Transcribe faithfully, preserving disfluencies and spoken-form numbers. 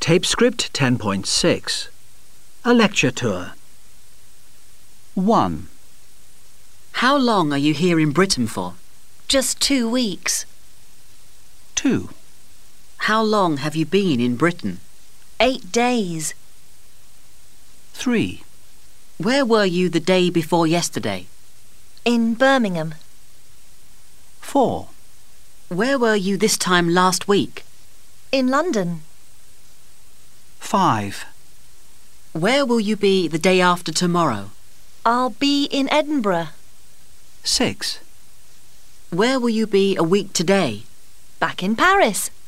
Tape script ten point six. A lecture tour. one. How long are you here in Britain for? Just two weeks. two. How long have you been in Britain? Eight days. three. Where were you the day before yesterday? In Birmingham. four. Where were you this time last week? In London. five. Where will you be the day after tomorrow? I'll be in Edinburgh. six. Where will you be a week today? Back in Paris.